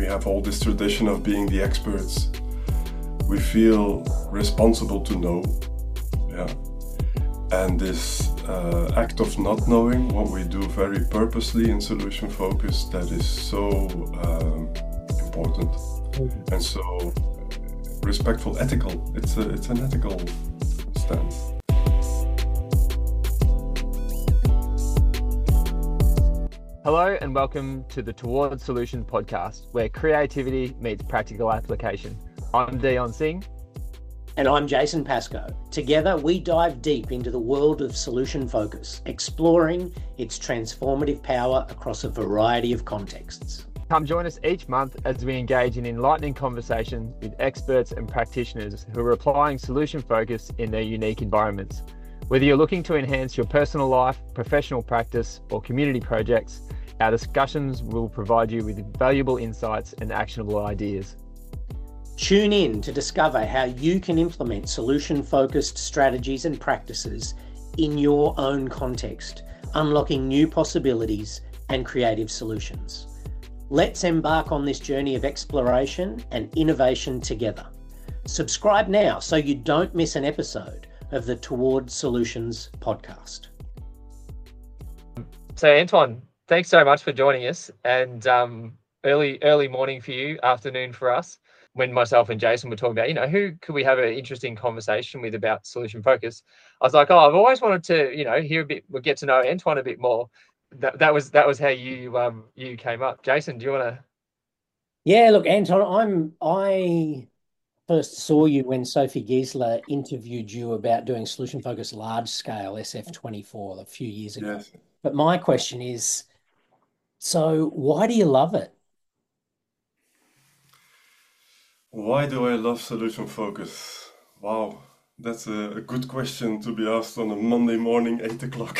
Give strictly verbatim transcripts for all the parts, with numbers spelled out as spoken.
we have all this tradition of being the experts. We feel responsible to know, yeah. And this uh, act of not knowing what we do very purposely in solution focus, that is so um, important mm-hmm. and so respectful, ethical. It's a, it's an ethical stance. Hello and welcome to the Towards Solutions podcast, where creativity meets practical application. I'm Dion Singh. And I'm Jason Pascoe. Together, we dive deep into the world of solution focus, exploring its transformative power across a variety of contexts. Come join us each month as we engage in enlightening conversations with experts and practitioners who are applying solution focus in their unique environments. Whether you're looking to enhance your personal life, professional practice, or community projects, our discussions will provide you with valuable insights and actionable ideas. Tune in to discover how you can implement solution-focused strategies and practices in your own context, unlocking new possibilities and creative solutions. Let's embark on this journey of exploration and innovation together. Subscribe now so you don't miss an episode of the Towards Solutions podcast. So Antoine, thanks so much for joining us, and um, early early morning for you, afternoon for us. When myself and Jason were talking about, you know, who could we have an interesting conversation with about solution focus, I was like, oh, I've always wanted to, you know, hear a bit, we'll get to know Antoine a bit more. That that was that was how you um you came up. Jason, do you want to? Yeah, look, Anton, I'm I. first saw you when Sophie Giesler interviewed you about doing solution focused large scale S F twenty-four a few years ago. Yes. But my question is, so why do you love it? Why do I love solution focus? Wow, that's a, a good question to be asked on a Monday morning, eight o'clock.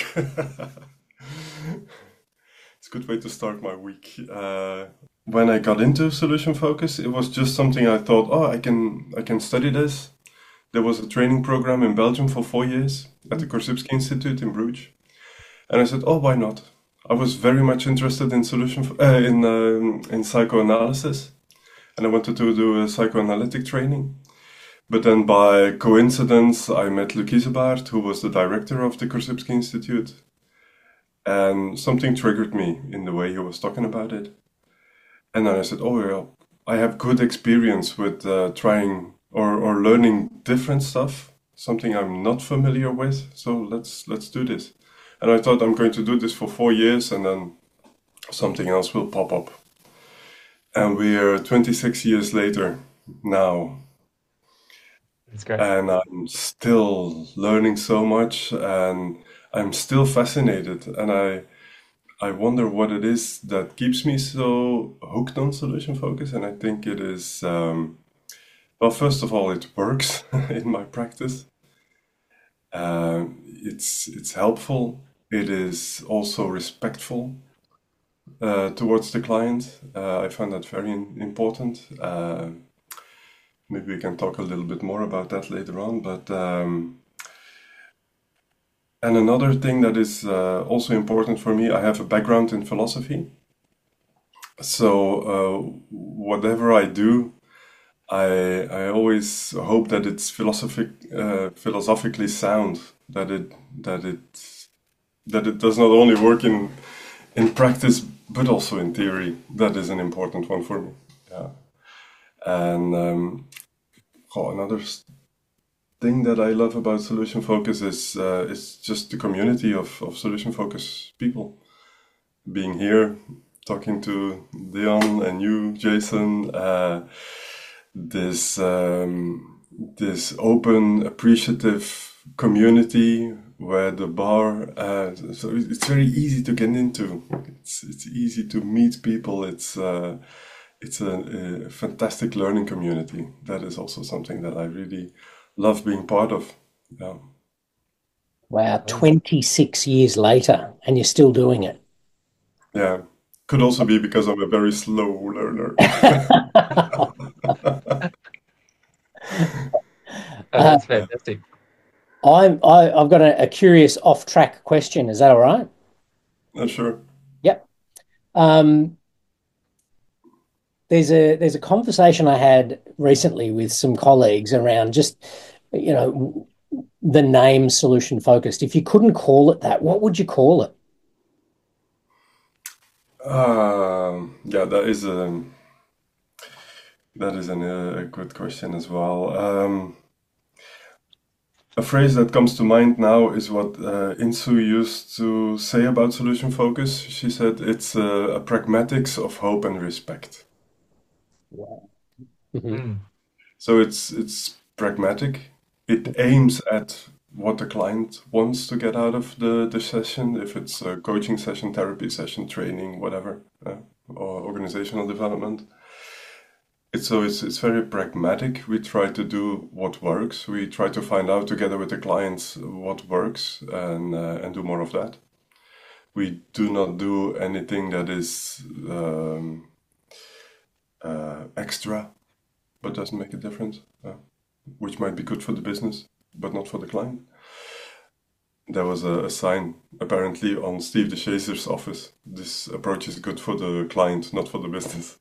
It's a good way to start my week. Uh, When I got into solution focus, it was just something I thought, oh, I can I can study this. There was a training program in Belgium for four years at the Korzybski Institute in Bruges. And I said, oh, why not? I was very much interested in solution uh, in um, in psychoanalysis. And I wanted to do a psychoanalytic training. But then by coincidence, I met Luc Isebaert, who was the director of the Korzybski Institute. And something triggered me in the way he was talking about it. And then I said, oh, yeah, I have good experience with uh, trying or, or learning different stuff, something I'm not familiar with. So let's let's do this. And I thought I'm going to do this for four years and then something else will pop up. And we're twenty-six years later now. That's great. And I'm still learning so much and I'm still fascinated. And I... I wonder what it is that keeps me so hooked on solution focus. And I think it is, um, well, first of all, it works in my practice. Uh, it's it's helpful. It is also respectful uh, towards the client. Uh, I find that very important. Uh, maybe we can talk a little bit more about that later on. But um, And another thing that is uh, also important for me, I have a background in philosophy. So uh, whatever I do, I I always hope that it's philosophic, uh, philosophically sound. That it that it that it does not only work in in practice but also in theory. That is an important one for me. Yeah, and um, oh, another. thing that I love about solution focus is uh, is just the community of, of solution focus people. Being here, talking to Dion and you, Jason, uh, this um, this open, appreciative community where the bar, uh, so it's very easy to get into. It's it's easy to meet people. It's uh, it's a, a fantastic learning community. That is also something that I really love being part of. Yeah. Wow, twenty-six years later, and you're still doing it. Yeah. Could also be because I'm a very slow learner. Oh, that's fantastic. I'm, I, I've got a, a curious off-track question. Is that all right? Uh, sure. Yep. Um, there's a there's a conversation I had recently with some colleagues around just, you know, the name solution focused. If you couldn't call it that, what would you call it? Um, yeah, that is a that is an, a good question as well. Um, a phrase that comes to mind now is what uh, Insu used to say about solution focus. She said it's a, a pragmatics of hope and respect. Wow. Mhm. Mm. So it's it's pragmatic. It aims at what the client wants to get out of the, the session, if it's a coaching session, therapy session, training, whatever, uh, or organizational development. It's so it's it's very pragmatic. We try to do what works. We try to find out together with the clients what works and uh, and do more of that. We do not do anything that is um, uh, extra, but doesn't make a difference, uh, which might be good for the business, but not for the client. There was a, a sign apparently on Steve DeShazer's office. This approach is good for the client, not for the business.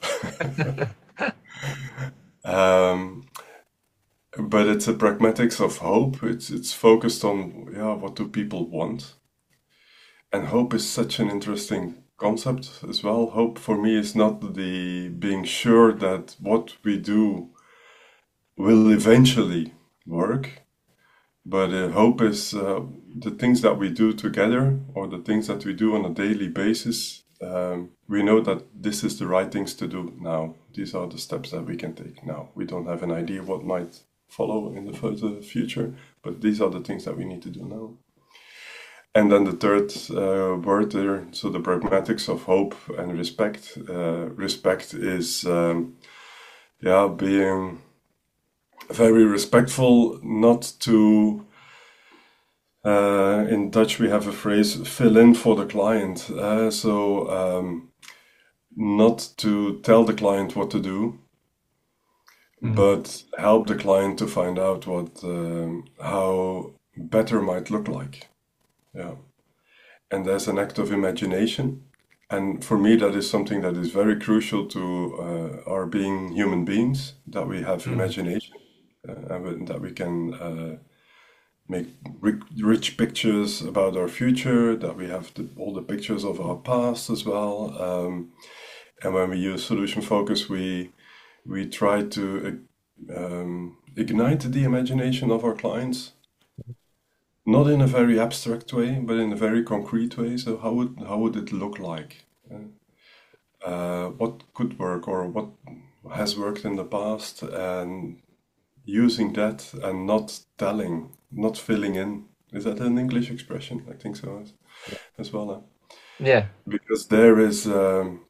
um, but it's a pragmatics of hope. It's it's focused on, yeah, what do people want? And hope is such an interesting concept as well. Hope for me is not the being sure that what we do will eventually work, but uh, hope is uh, the things that we do together or the things that we do on a daily basis. Um, we know that this is the right things to do now. These are the steps that we can take now. We don't have an idea what might follow in the further future, but these are the things that we need to do now. And then the third uh, word there, so the pragmatics of hope and respect. Uh, respect is, um, yeah, being very respectful, not to, uh, in Dutch we have a phrase, fill in for the client. Uh, so um, not to tell the client what to do, Mhm. but help the client to find out what um, how better might look like. Yeah. And there's an act of imagination. And for me, that is something that is very crucial to uh, our being human beings, that we have Mm. imagination, uh, and that we can uh, make ri- rich pictures about our future, that we have the, all the pictures of our past as well. Um, and when we use solution focus, we we try to uh, um, ignite the imagination of our clients, not in a very abstract way, but in a very concrete way. So how would how would it look like? Uh, uh, what could work or what has worked in the past, and using that and not telling, not filling in. Is that an English expression? I think so as, as well. Huh? Yeah. Because there is, um,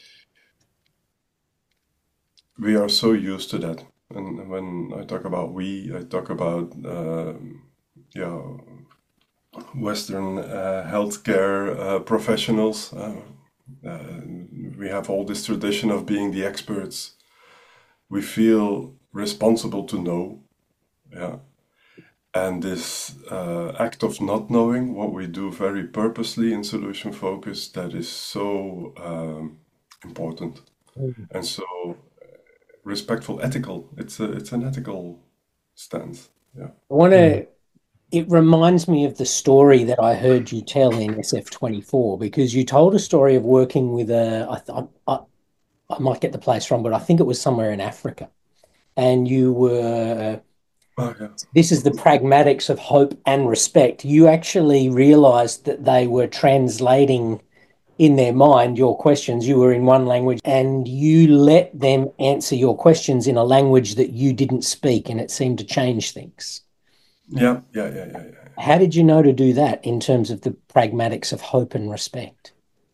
we are so used to that. And when I talk about we, I talk about, um, yeah, Western uh, healthcare uh, professionals. Uh, uh, we have all this tradition of being the experts. We feel responsible to know, yeah. And this uh, act of not knowing, what we do very purposely in solution focus, that is so um, important Mhm. and so respectful, ethical. It's a it's an ethical stance. Yeah. I want Mm. to, it reminds me of the story that I heard you tell in S F twenty-four, because you told a story of working with a, I, th- I, I might get the place wrong, but I think it was somewhere in Africa. And you were, Oh, yeah. this is the pragmatics of hope and respect. You actually realized that they were translating in their mind your questions. You were in one language and you let them answer your questions in a language that you didn't speak, and it seemed to change things. Yeah, yeah, yeah, yeah, yeah. How did you know to do that in terms of the pragmatics of hope and respect?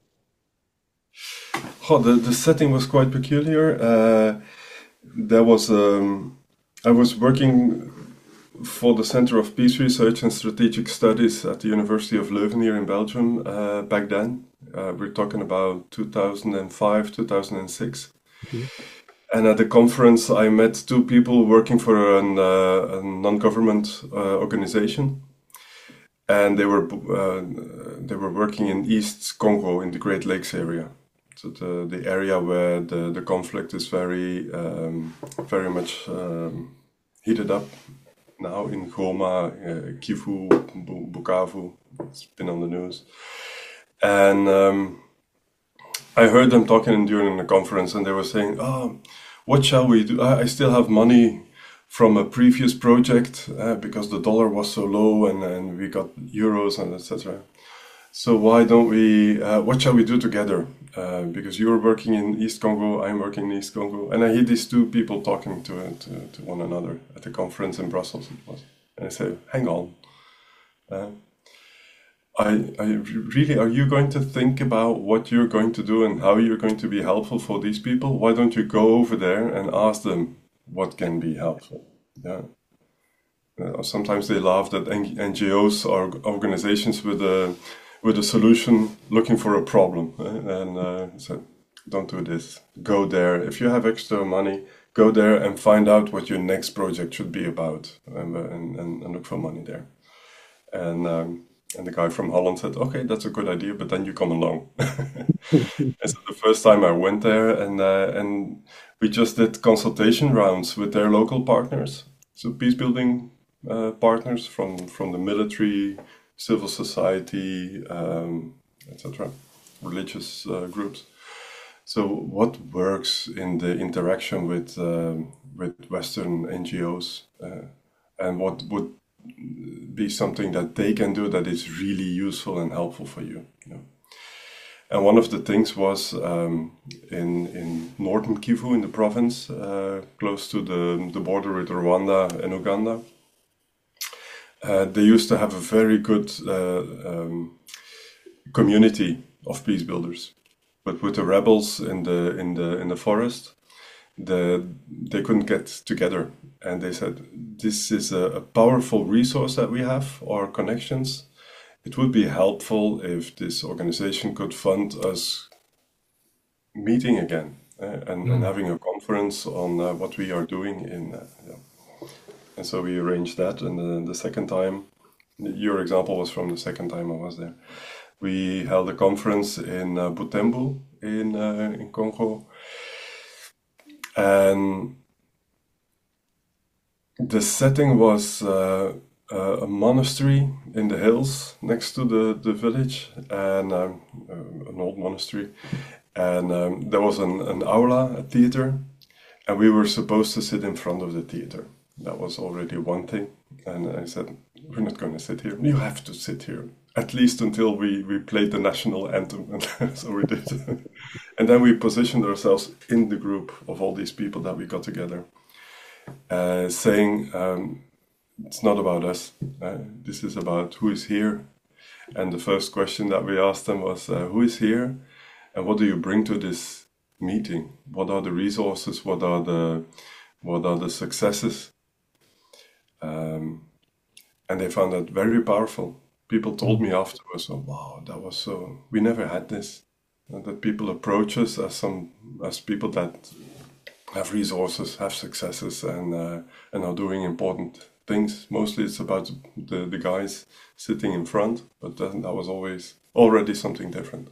Oh, the, the setting was quite peculiar. Uh, there was um, I was working for the Center of Peace Research and Strategic Studies at the University of Leuven here in Belgium uh, back then. Uh, we're talking about two thousand five, two thousand six. Mhm. And at the conference, I met two people working for an, uh, a non-government uh, organization, and they were uh, they were working in East Congo in the Great Lakes area. the, the area where the, the conflict is very, um, very much um, heated up now in Goma, uh, Kivu, Bukavu. It's been on the news. And um, I heard them talking during the conference, and they were saying, oh, what shall we do? I, I still have money from a previous project uh, because the dollar was so low, and, and we got euros and et cetera. So why don't we, uh, what shall we do together? Uh, because you're working in East Congo, I'm working in East Congo. And I hear these two people talking to, to, to one another at the conference in Brussels. It was. And I say, hang on. Uh, I, I really, are you going to think about what you're going to do and how you're going to be helpful for these people? Why don't you go over there and ask them what can be helpful? Yeah. Uh, sometimes they laugh that N G Os are organizations with a with a solution looking for a problem. And uh, so don't do this. Go there. If you have extra money, go there and find out what your next project should be about, and, and, and look for money there. And um, and the guy from Holland said, okay, that's a good idea, but then you come along. And so the first time I went there, and uh, and we just did consultation rounds with their local partners. So peace building uh, partners from, from the military, civil society, um, et cetera, religious uh, groups. So what works in the interaction with uh, with Western N G Os, uh, and what would be something that they can do that is really useful and helpful for you? You know? And one of the things was um, in in northern Kivu, in the province, uh, close to the the border with Rwanda and Uganda. Uh, they used to have a very good uh, um, community of peace builders, but with the rebels in the in the in the forest, the they couldn't get together, and they said, "This is a, a powerful resource that we have, our connections. It would be helpful if this organization could fund us meeting again uh, and, mm. and having a conference on uh, what we are doing in." Uh, yeah. And so we arranged that, and the, the second time, your example was from the second time I was there. We held a conference in uh, Butembo in uh, in Congo, and the setting was uh, uh, a monastery in the hills next to the, the village, and um, uh, an old monastery, and um, there was an, an aula, a theater, and we were supposed to sit in front of the theater. That was already one thing, and I said, we're not going to sit here. You have to sit here, at least until we, we played the national anthem, and so we did. And then we positioned ourselves in the group of all these people that we got together, uh, saying, um, it's not about us, uh, this is about who is here. And the first question that we asked them was, uh, who is here, and what do you bring to this meeting? What are the resources? What are the, what are the successes? Um, and they found that very powerful. People told me afterwards, oh, wow, that was so, we never had this. And that people approach us as some, as people that have resources, have successes, and uh, and are doing important things. Mostly it's about the, the guys sitting in front, but that, that was always already something different.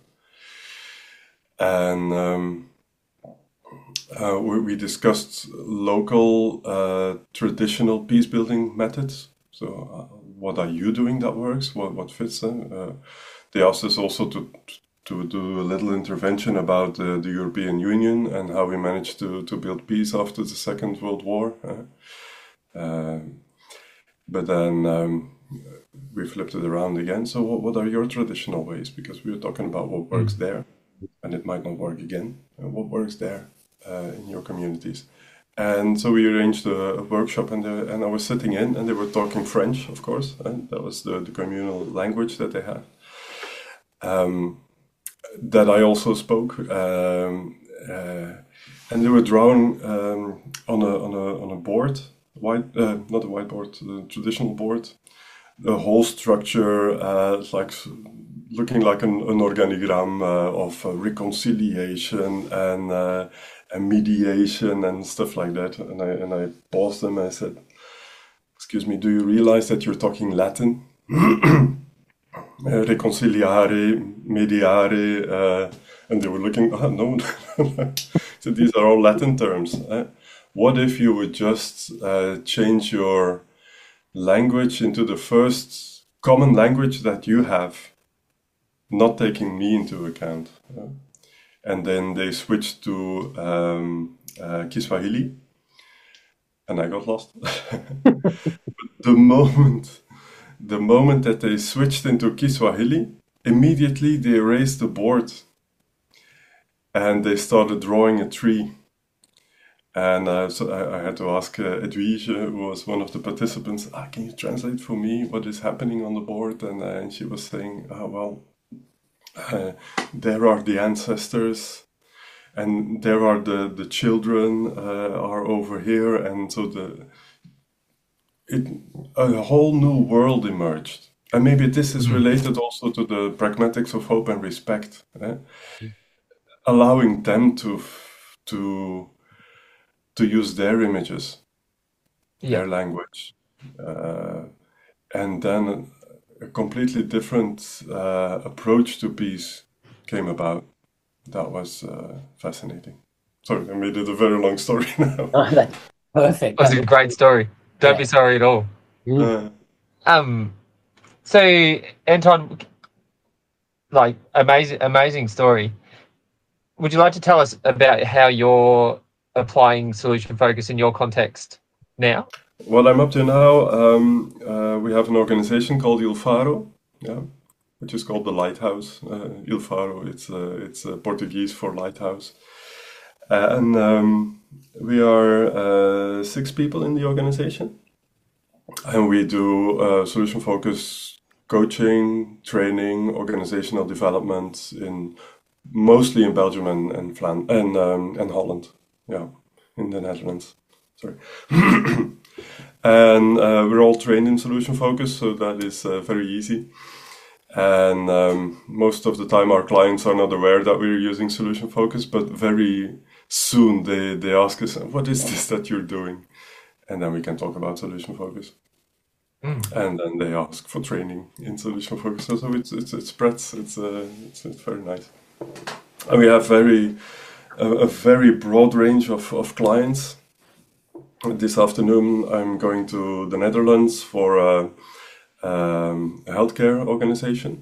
And um, Uh, we, we discussed local uh, traditional peace building methods. So uh, what are you doing that works? What what fits? Uh, uh, they asked us also to to do a little intervention about uh, the European Union and how we managed to, to build peace after the Second World War. Uh, uh, but then um, we flipped it around again. So what, what are your traditional ways? Because we were talking about what works there, and it might not work again. Uh, what works there? Uh, in your communities. And so we arranged a, a workshop, and, the, and I was sitting in, and they were talking French, of course, and that was the, the communal language that they had, um, that I also spoke, um, uh, and they were drawing um, on a on a on a board, white, uh, not a whiteboard, a traditional board, the whole structure, uh, like looking like an, an organigram uh, of uh, reconciliation and uh, and mediation and stuff like that. And I and I paused them and I said, "Excuse me, do you realize that you're talking Latin? uh, reconciliare, mediare, uh, And they were looking, oh, no. So these are all Latin terms. Eh? What if you would just uh, change your language into the first common language that you have, not taking me into account? Uh, and then they switched to um, uh, Kiswahili, and I got lost. the moment, the moment that they switched into Kiswahili, immediately they erased the board, and they started drawing a tree. And uh, so I, I had to ask uh, Edwige, who was one of the participants, ah, can you translate for me what is happening on the board? And, uh, and she was saying, oh, well, uh, there are the ancestors, and there are the, the children uh, are over here. And so the it, a whole new world emerged. And maybe this is related also to the pragmatics of hope and respect, eh? Allowing them to to to use their images, Yeah. their language, uh, and then a completely different uh, approach to peace came about. That was uh, fascinating. Sorry, I made it a very long story now. Oh, that's perfect. That was a great story. Don't be Yeah. sorry at all. Mm. Uh, Um, so Anton, like amazing, amazing story. Would you like to tell us about how you're applying solution focus in your context now? What I'm up to now, um, uh, we have an organization called Il Faro, yeah, which is called the Lighthouse. Uh, Il Faro, it's uh, it's uh, Portuguese for lighthouse, uh, and um, we are uh, six people in the organization, and we do uh, solution focus coaching, training, organizational development in mostly in Belgium and and Flan- and, um, and Holland, yeah, in the Netherlands. Sorry. And uh, we're all trained in solution focus, so that is uh, very easy. And um, most of the time our clients are not aware that we're using solution focus, but very soon they, they ask us, what is this that you're doing? And then we can talk about solution focus. Mm. And then they ask for training in solution focus. So, so it's, it's, it spreads, it's, uh, it's, it's very nice. And we have very a, a very broad range of, of clients. This afternoon, I'm going to the Netherlands for a, um, a healthcare organization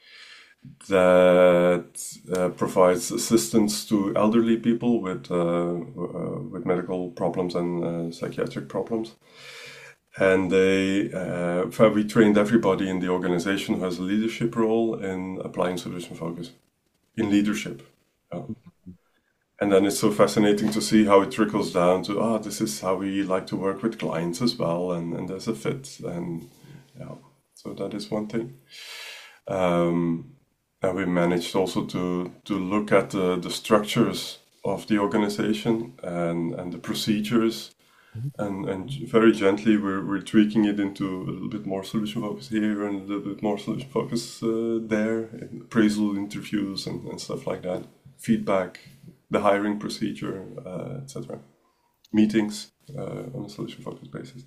that uh, provides assistance to elderly people with uh, uh, with medical problems and uh, psychiatric problems. And they, uh, we trained everybody in the organization who has a leadership role in applying solution focus in leadership. Yeah. And then it's so fascinating to see how it trickles down to, ah, this is how we like to work with clients as well, and, and there's a fit. And yeah, so that is one thing. Um, and we managed also to, to look at the, the structures of the organization and, and the procedures. And, and very gently we're, we're tweaking it into a little bit more solution focus here and a little bit more solution focus uh, there, appraisal interviews and, and stuff like that, feedback, the hiring procedure, uh, et cetera. Meetings uh, on a solution focus basis.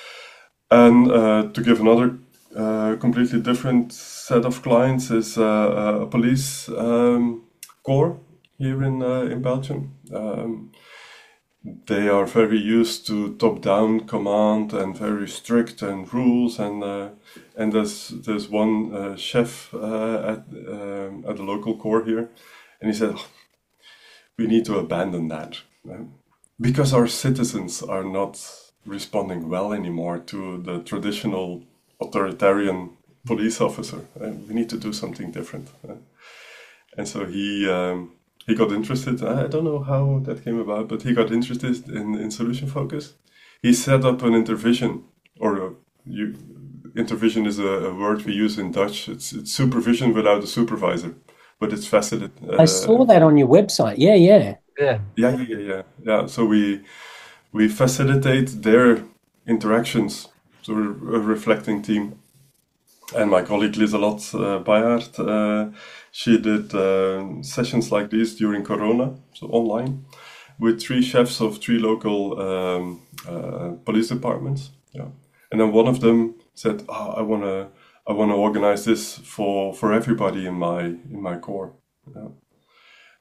And uh, to give another uh, completely different set of clients is uh, a police um, corps here in uh, in Belgium. Um, they are very used to top-down command and very strict and rules. And uh, and there's there's one uh, chef uh, at um, at the local corps here, and he said, oh, we need to abandon that uh, because our citizens are not responding well anymore to the traditional authoritarian police officer. Uh, we need to do something different. Uh, and so he um, he got interested. I don't know how that came about, but he got interested in, in solution focus. He set up an intervision, or a, you, intervision is a, a word we use in Dutch. It's, it's supervision without a supervisor. But it's faceted. Uh, I saw that on your website. Yeah, yeah. Yeah. Yeah, yeah, yeah, yeah. Yeah. So we we facilitate their interactions. So we're a reflecting team. And my colleague Lieselot uh, Bayard, uh, she did uh, sessions like these during Corona, so online, with three chefs of three local um, uh, police departments. Yeah. And then one of them said, oh, I want to I want to organize this for, for everybody in my in my corps. Yeah.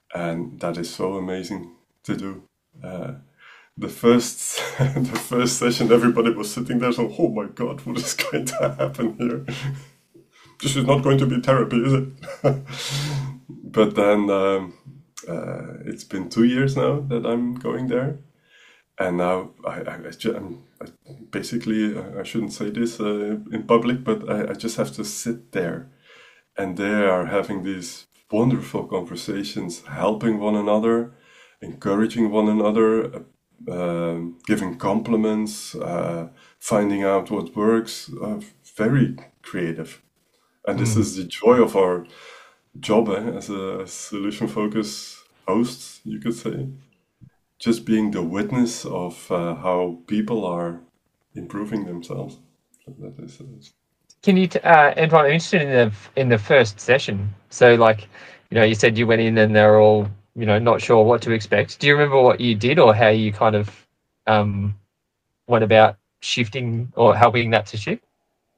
and that is so amazing to do. Uh, the first the first session, everybody was sitting there, so oh my God, what is going to happen here? This is not going to be therapy, is it? But then um, uh, it's been two years now that I'm going there, and now I, I, I, ju- I'm, I basically uh, I shouldn't say this uh, in public, but I, I just have to sit there, and they are having these wonderful conversations, helping one another, encouraging one another, uh, um, giving compliments, uh, finding out what works. Uh, very creative. And this Mm. is the joy of our job eh, as a solution focus host, you could say. Just being the witness of uh, how people are improving themselves. So that is, uh, Can you, t- uh, Antoine, I'm interested in the in the first session. So, like, you know, you said you went in and they're all, you know, not sure what to expect. Do you remember what you did or how you kind of um, went about shifting or helping that to shift?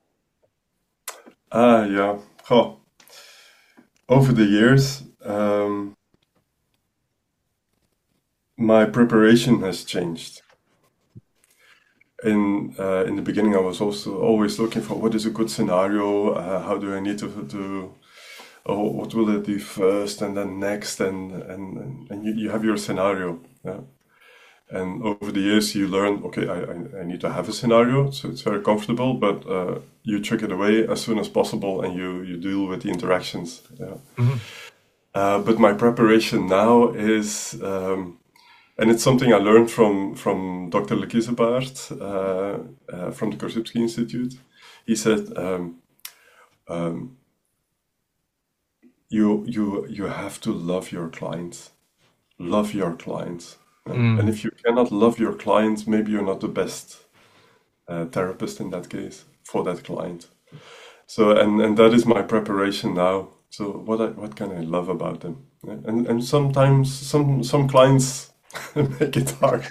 ah, yeah. Huh. Over the years, um, my preparation has changed. In uh, in the beginning, I was also always looking for what is a good scenario. Uh, how do I need to to oh, what will it be first and then next, and and and, and you, you have your scenario. Yeah. And over the years, you learn, okay, I, I, I need to have a scenario, so it's very comfortable, but uh, you trick it away as soon as possible, and you, you deal with the interactions. Yeah. Mhm. Uh, but my preparation now is, um, and it's something I learned from from Doctor Lekisebaert, uh, uh, from the Korzybski Institute. He said, um, um, you you you have to love your clients, love your clients. Yeah. Mm. And if you cannot love your clients, maybe you're not the best uh, therapist in that case for that client. So, and and that is my preparation now. So, what I, what can I love about them? Yeah. And and sometimes some some clients make it hard.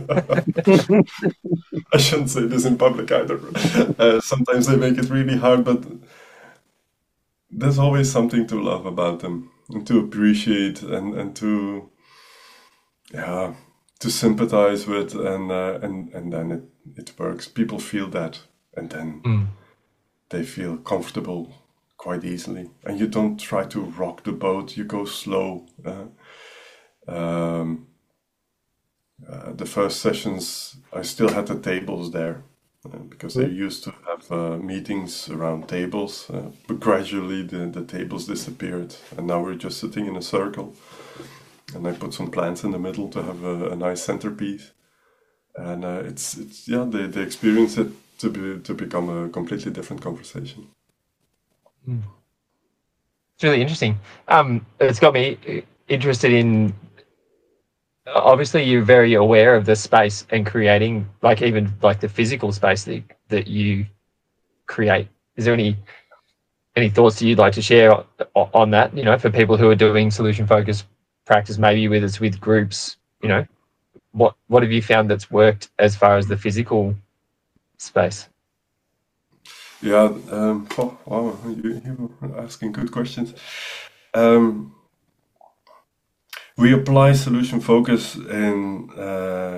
I shouldn't say this in public either. Uh, sometimes they make it really hard, but there's always something to love about them and to appreciate and and to yeah to sympathize with, and uh, and and then it it works. People feel that, and then Mm. they feel comfortable quite easily, and you don't try to rock the boat. You go slow. Uh, um, uh, the first sessions, I still had the tables there uh, because they used to have uh, meetings around tables, uh, but gradually the, the tables disappeared, and now we're just sitting in a circle. And I put some plants in the middle to have a, a nice centerpiece, and uh, it's it's yeah they, they experience it to be to become a completely different conversation. It's really interesting. Um, it's got me interested in. Obviously, you're very aware of the space and creating, like even like the physical space that that you create. Is there any any thoughts that you'd like to share on, on that? You know, for people who are doing solution focused practice, maybe with us with groups. You know, what what have you found that's worked as far as the physical space? Yeah, um, oh, wow, you, you're asking good questions. Um, we apply solution focus in. Uh,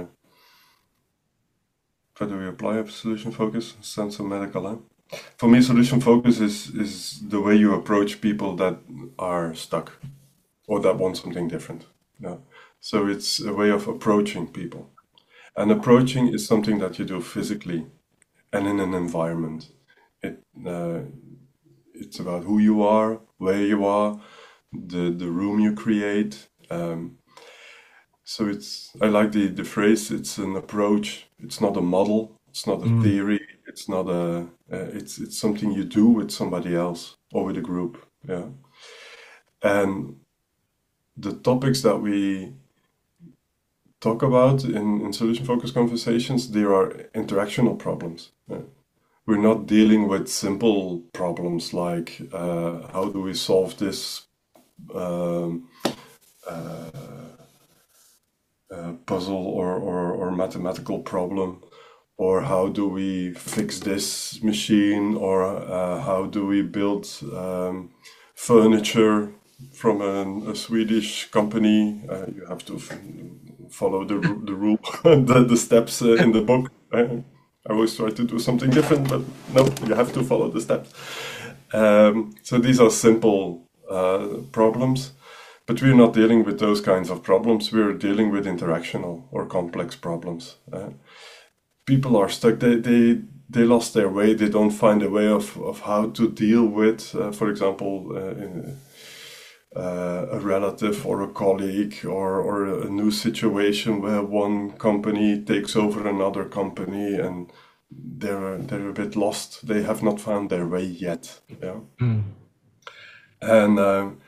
how do we apply a solution focus? Sounds so medical, huh? For me, solution focus is is the way you approach people that are stuck or that want something different. Yeah. So it's a way of approaching people. And approaching is something that you do physically and in an environment. It uh, it's about who you are, where you are, the the room you create. Um, so it's I like the the phrase. It's an approach. It's not a model. It's not a Mm. theory. It's not a. Uh, it's it's something you do with somebody else or with a group. Yeah. And the topics that we talk about in, in solution focused conversations, there are interactional problems. Yeah. We're not dealing with simple problems like uh, how do we solve this um, uh, uh, puzzle or, or, or mathematical problem, or how do we fix this machine, or uh, how do we build um, furniture. from a, a Swedish company. Uh, you have to f- follow the ru- the rule, the, the steps uh, in the book. Uh, I always try to do something different, but no, you have to follow the steps. Um, so these are simple uh, problems, but we're not dealing with those kinds of problems. We're dealing with interactional or complex problems. Uh, people are stuck. They they they lost their way. They don't find a way of, of how to deal with, uh, for example, uh, in, uh, a relative or a colleague, or, or a new situation where one company takes over another company, and they're they're a bit lost. They have not found their way yet. Yeah, Mm. and um,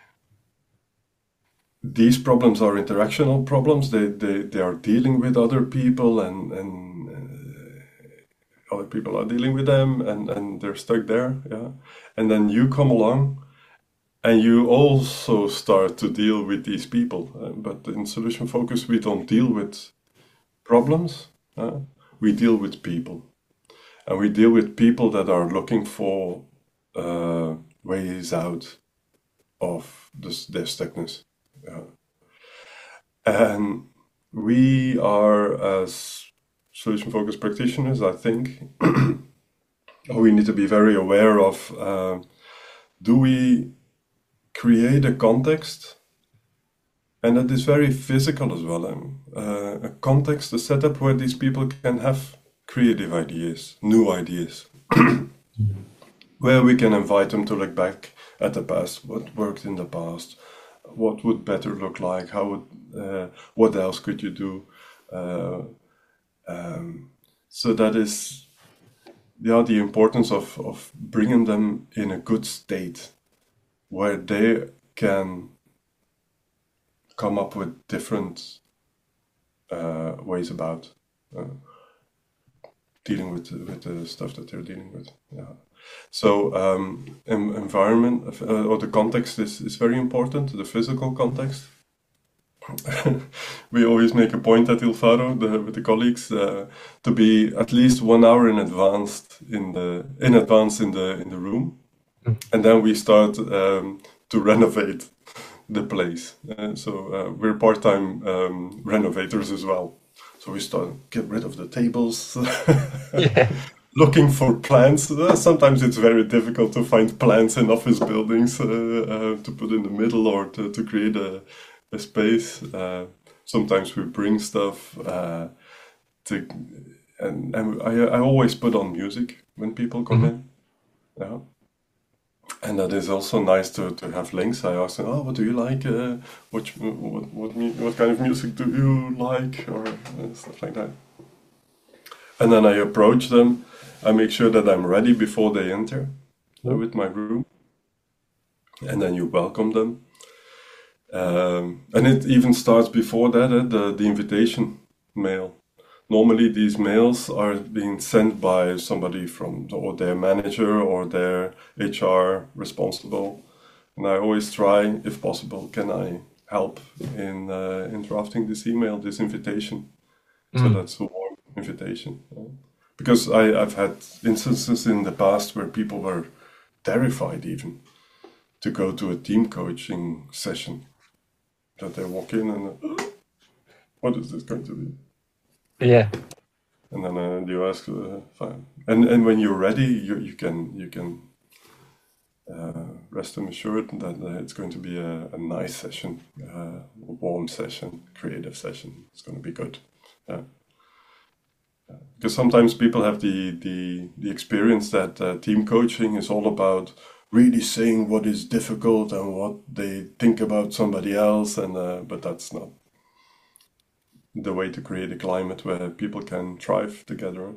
these problems are interactional problems. They they, they are dealing with other people, and and uh, other people are dealing with them, and and they're stuck there. Yeah, and then you come along, and you also start to deal with these people. Uh, but in Solution Focus, we don't deal with problems. Uh, we deal with people. And we deal with people that are looking for uh, ways out of this, their stuckness. Uh, and we are, as solution-focused practitioners, I think, we need to be very aware of, uh, do we create a context, and that is very physical as well, um, uh, a context, a setup where these people can have creative ideas, new ideas, where we can invite them to look back at the past, what worked in the past, what would better look like, how would, uh, what else could you do? Uh, um, so that is, yeah, the importance of, of bringing them in a good state where they can come up with different uh, ways about uh, dealing with with the stuff that they're dealing with. Yeah. So um, em- environment uh, or the context is, is very important. The physical context. We always make a point at Il Faro the, with the colleagues uh, to be at least one hour in advance in the in advance in the in the room, and then we start um, to renovate the place. Uh, so uh, we're part-time um, renovators as well. So we start get rid of the tables, Yeah. looking for plants. Uh, sometimes it's very difficult to find plants in office buildings uh, uh, to put in the middle or to, to create a, a space. Uh, sometimes we bring stuff uh, to, and, and I, I always put on music when people come Mhm. in. Yeah. And that is also nice to, to have links. I ask them, oh, what do you like? Uh, what, what, what, mu- what kind of music do you like? Or uh, stuff like that. And then I approach them. I make sure that I'm ready before they enter uh, with my room. And then you welcome them. Um, and it even starts before that, uh, the, the invitation mail. Normally these mails are being sent by somebody from the, or their manager or their H R responsible. And I always try, if possible, can I help in uh, in drafting this email, this invitation? So Mm. that's a warm invitation. uh, Because I, I've had instances in the past where people were terrified even to go to a team coaching session. That they walk in and, uh, what is this going to be? Yeah. And then uh, you ask, uh, fine. And and when you're ready, you you can you can uh, rest assured that uh, it's going to be a, a nice session, uh, a warm session, creative session. It's going to be good. Yeah. Because sometimes people have the the the experience that uh, team coaching is all about really saying what is difficult and what they think about somebody else, and uh, but that's not the way to create a climate where people can thrive together.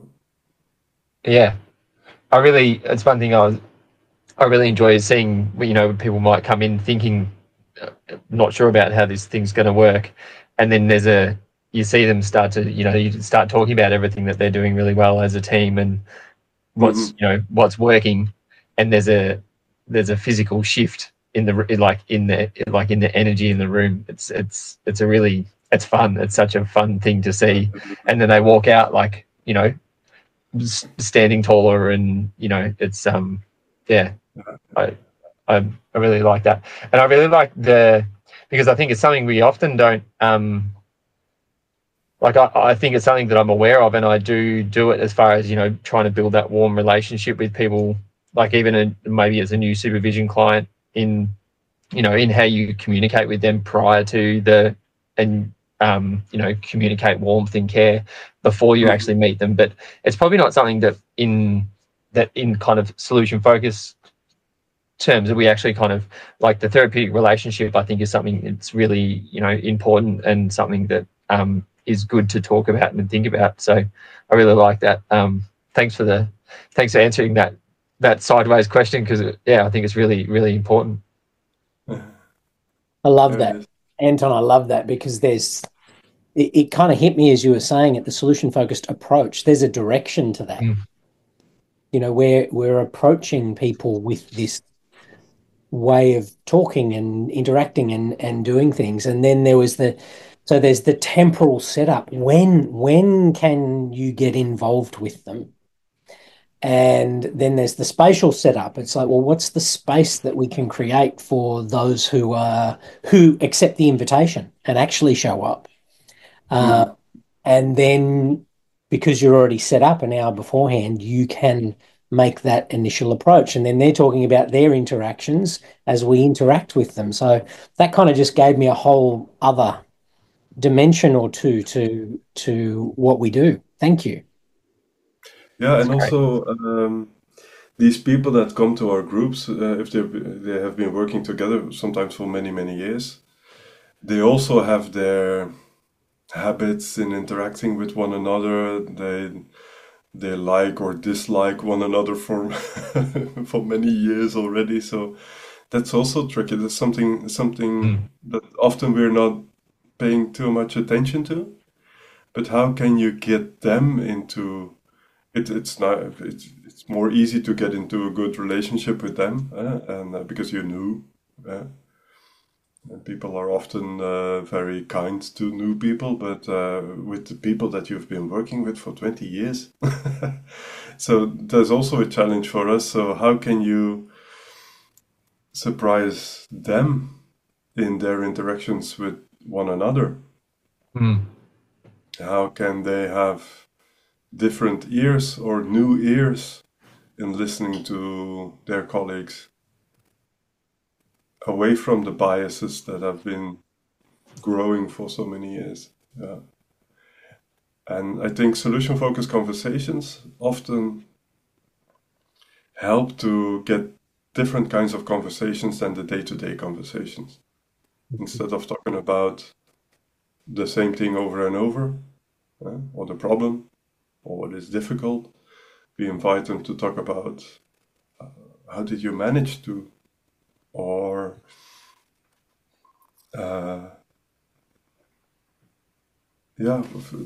Yeah. I really, it's one thing I was, I really enjoy seeing, you know, people might come in thinking, uh, not sure about how this thing's going to work. And then there's a, you see them start to, you know, you start talking about everything that they're doing really well as a team and what's, Mhm. you know, what's working. And there's a, there's a physical shift in the, in like in the, like in the energy in the room. It's, it's, it's a really, it's fun. It's such a fun thing to see. And then they walk out like, you know, s- standing taller and, you know, it's, um, yeah, I, I, I really like that. And I really like the, because I think it's something we often don't, um, like I, I think it's something that I'm aware of, and I do do it as far as, you know, trying to build that warm relationship with people, like even a, maybe as a new supervision client, in, you know, in how you communicate with them prior to the, and, um, you know, communicate warmth and care before you Mhm. actually meet them. But it's probably not something that in, that in kind of solution focus terms that we actually kind of, like the therapeutic relationship, I think is something that's really, you know, important, and something that um, is good to talk about and think about. So I really like that. Um, thanks for the, thanks for answering that, that sideways question, because yeah, I think it's really, really important. I love There it that, is. Anton. I love that, because there's it, it kind of hit me as you were saying it, the solution focused approach. There's a direction to that. Mm. You know, we're we're approaching people with this way of talking and interacting and and doing things. And then there was the so there's the temporal setup. When when can you get involved with them? And then there's the spatial setup. It's like, well, what's the space that we can create for those who are who accept the invitation and actually show up? Uh, Mhm. and then, because you're already set up an hour beforehand, you can make that initial approach. And then they're talking about their interactions as we interact with them. So that kind of just gave me a whole other dimension or two to to what we do. Thank you. Yeah, That's and great. also um, these people that come to our groups, uh, if they they have been working together sometimes for many many years, they also have their habits in interacting with one another. They they like or dislike one another for for many years already. So that's also tricky. That's something something Mm. that often we're not paying too much attention to. But how can you get them into it? It's not. It's it's more easy to get into a good relationship with them, uh, and uh, because you knew. Uh, and people are often uh, very kind to new people, but uh, with the people that you've been working with for twenty years. So there's also a challenge for us. So, how can you surprise them in their interactions with one another? Mm. How can they have different ears or new ears in listening to their colleagues, away from the biases that have been growing for so many years? Yeah. And I think solution focused conversations often help to get different kinds of conversations than the day to day conversations. Instead of talking about the same thing over and over, uh, or the problem, or what is difficult, we invite them to talk about uh, how did you manage to, or uh, yeah, f-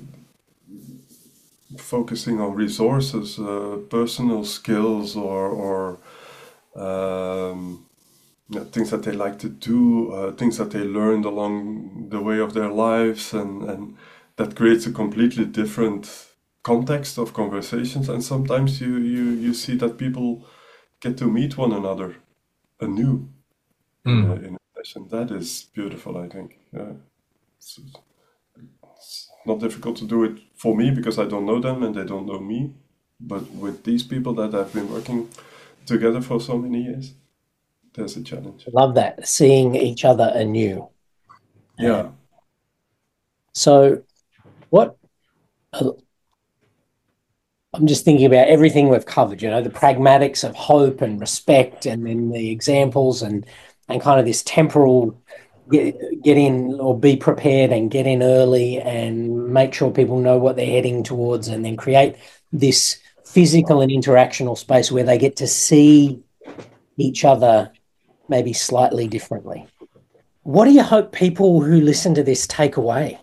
focusing on resources, uh, personal skills, or or um, yeah, things that they like to do, uh, things that they learned along the way of their lives, and and that creates a completely different context of conversations. And sometimes you you you see that people get to meet one another anew in a Mm. in a session. That is beautiful, I think. Yeah. It's, it's not difficult to do it for me because I don't know them and they don't know me, but with these people that I've been working together for so many years, there's a challenge. Love that, seeing each other anew. And Yeah. so, what uh, I'm just thinking about everything we've covered, you know, the pragmatics of hope and respect, and then the examples and and kind of this temporal get, get in or be prepared and get in early and make sure people know what they're heading towards, and then create this physical and interactional space where they get to see each other maybe slightly differently. What do you hope people who listen to this take away?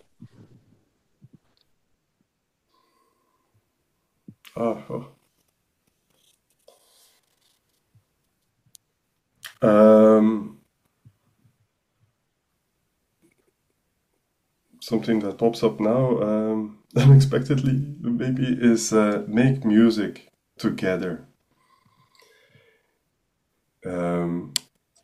Ah, oh. Um, something that pops up now, um, unexpectedly, maybe, is uh, make music together. Um,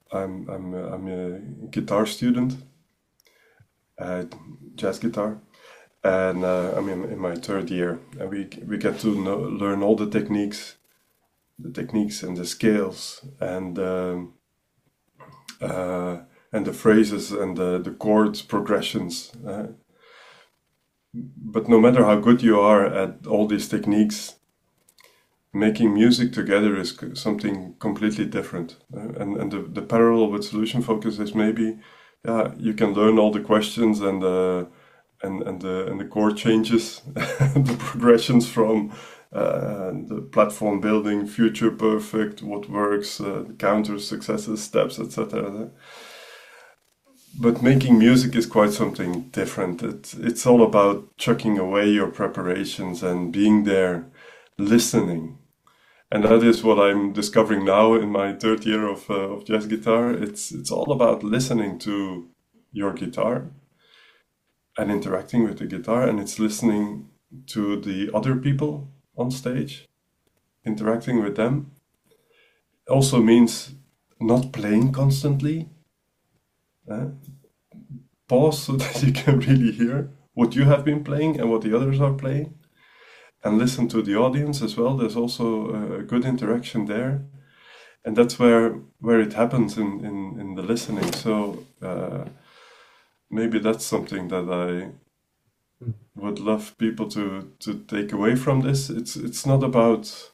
I'm I'm a, I'm a guitar student, uh, jazz guitar, and uh, I'm in, in my third year, and we we get to know, learn all the techniques, the techniques and the scales, and um, uh, and the phrases and the the chords progressions. Uh, but no matter how good you are at all these techniques, making music together is c- something completely different. Uh, and and the, the parallel with solution focus is maybe, yeah, you can learn all the questions and the and and the and the chord changes, the progressions from uh, the platform building, future perfect, what works, uh, counters, successes, steps, et cetera. But making music is quite something different. It's it's all about chucking away your preparations and being there, listening. And that is what I'm discovering now in my third year of uh, of jazz guitar. It's it's all about listening to your guitar and interacting with the guitar, and it's listening to the other people on stage, interacting with them. Also means not playing constantly. Uh, Pause so that you can really hear what you have been playing and what the others are playing, and listen to the audience as well. There's also a good interaction there, and that's where where it happens in in, in the listening. So uh, maybe that's something that I would love people to to take away from this. It's it's not about,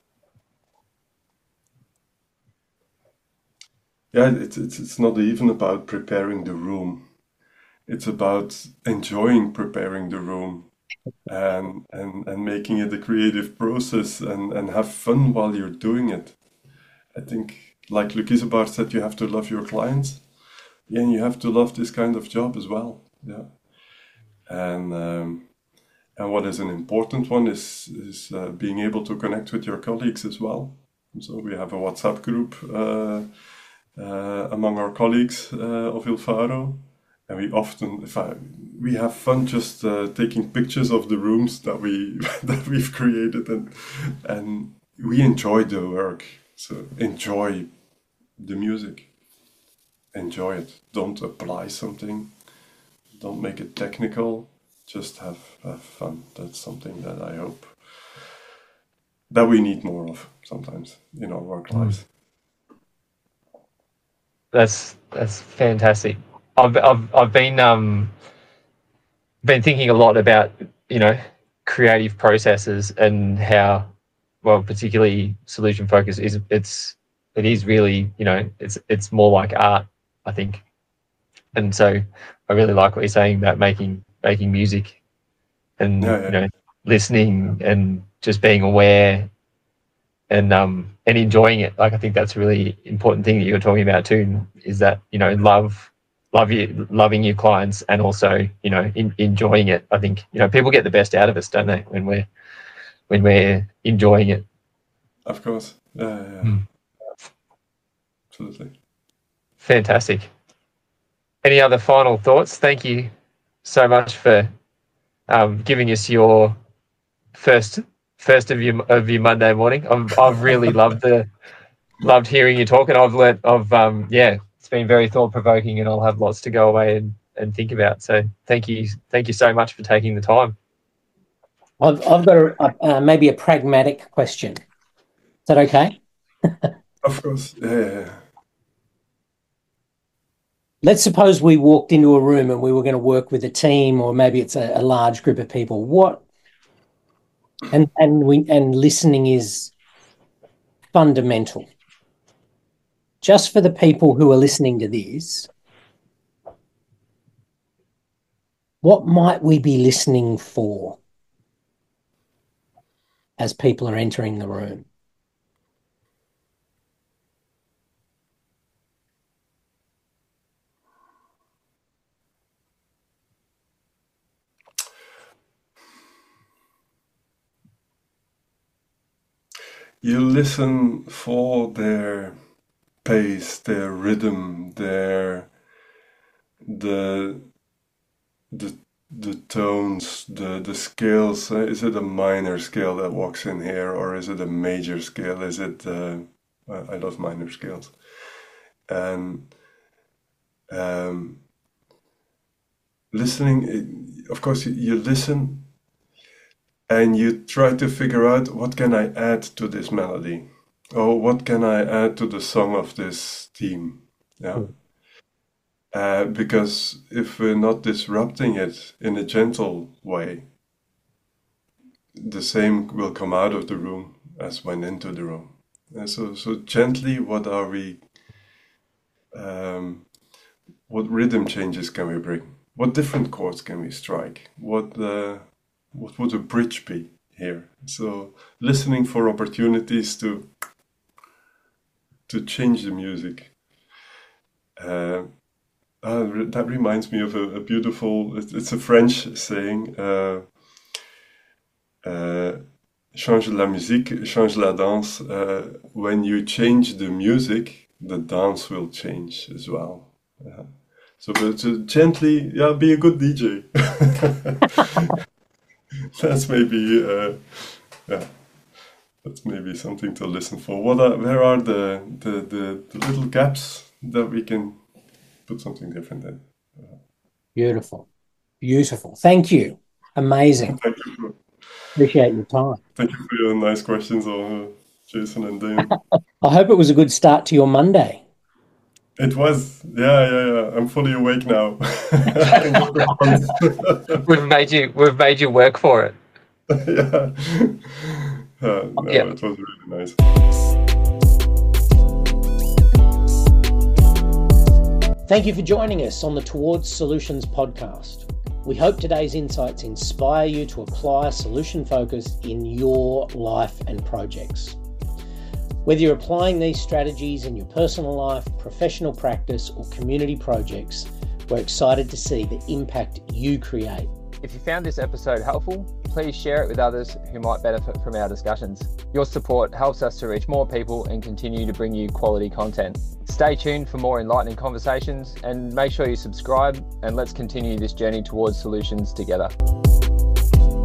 yeah, it's it's it's not even about preparing the room. It's about enjoying preparing the room, and and and making it a creative process, and and have fun while you're doing it. I think, like Lukisabar said, you have to love your clients. Yeah, and you have to love this kind of job as well. Yeah, and um, and what is an important one is is uh, being able to connect with your colleagues as well. So we have a WhatsApp group uh, uh, among our colleagues uh, of Ilfaro, and we often, if I, we have fun just uh, taking pictures of the rooms that we that we've created, and and we enjoy the work. So enjoy the music, enjoy it. Don't apply something. Don't make it technical. Just have, have fun. That's something that I hope that we need more of sometimes in our work lives. That's that's fantastic. I've I've I've been um been thinking a lot about, you know, creative processes and how, well, particularly solution focus is it's it is really, you know, it's it's more like art, I think. And so I really like what you're saying about making making music and Yeah, you yeah. know, listening and just being aware and um and enjoying it. Like, I think that's a really important thing that you were talking about too, is that, you know, love love you loving your clients, and also, you know, in, enjoying it. I think, you know, people get the best out of us, don't they, when we're when we're enjoying it. Of course. Yeah, yeah, yeah. Mm. Absolutely. Fantastic. Any other final thoughts? Thank you so much for um, giving us your first first of your of your Monday morning. I've I've really loved the loved hearing you talk, and I've learnt of um yeah, it's been very thought provoking, and I'll have lots to go away and, and think about. So thank you thank you so much for taking the time. I've, I've got a, a, uh, maybe a pragmatic question. Is that okay? Of course. Yeah, yeah, yeah. Let's suppose we walked into a room and we were going to work with a team, or maybe it's a, a large group of people. What and and we and listening is fundamental. Just for the people who are listening to this, what might we be listening for as people are entering the room? You listen for their pace, their rhythm, their the the the tones, the the scales. Uh, is it a minor scale that walks in here, or is it a major scale? Is it? Uh, I I love minor scales. And um, listening, of course, you listen and you try to figure out, what can I add to this melody? Or what can I add to the song of this theme? Yeah. Mm. Uh, because if we're not disrupting it in a gentle way, the same will come out of the room as went into the room. And so, so gently, what are we, um, what rhythm changes can we bring? What different chords can we strike? What, uh, what would a bridge be here? So listening for opportunities to, to change the music. Uh, Uh, that reminds me of a, a beautiful, it's, it's a French saying, uh, uh, change la musique, change la danse. Uh, when you change the music, the dance will change as well. Yeah. So, but uh, gently, yeah, be a good D J. That's maybe, uh, yeah, that's maybe something to listen for. What are, where are the, the, the, the little gaps that we can put something different in? Uh, Beautiful. Beautiful. Thank you. Amazing. Thank you for, Appreciate your time. Thank you for your nice questions, uh, Jason and Dane. I hope it was a good start to your Monday. It was. Yeah, yeah, yeah. I'm fully awake now. we've made you we've made you work for it. Yeah. Uh, no, yeah. It was really nice. Thank you for joining us on the Towards Solutions podcast. We hope today's insights inspire you to apply solution focus in your life and projects. Whether you're applying these strategies in your personal life, professional practice, or community projects, we're excited to see the impact you create. If you found this episode helpful, please share it with others who might benefit from our discussions. Your support helps us to reach more people and continue to bring you quality content. Stay tuned for more enlightening conversations and make sure you subscribe, and let's continue this journey towards solutions together.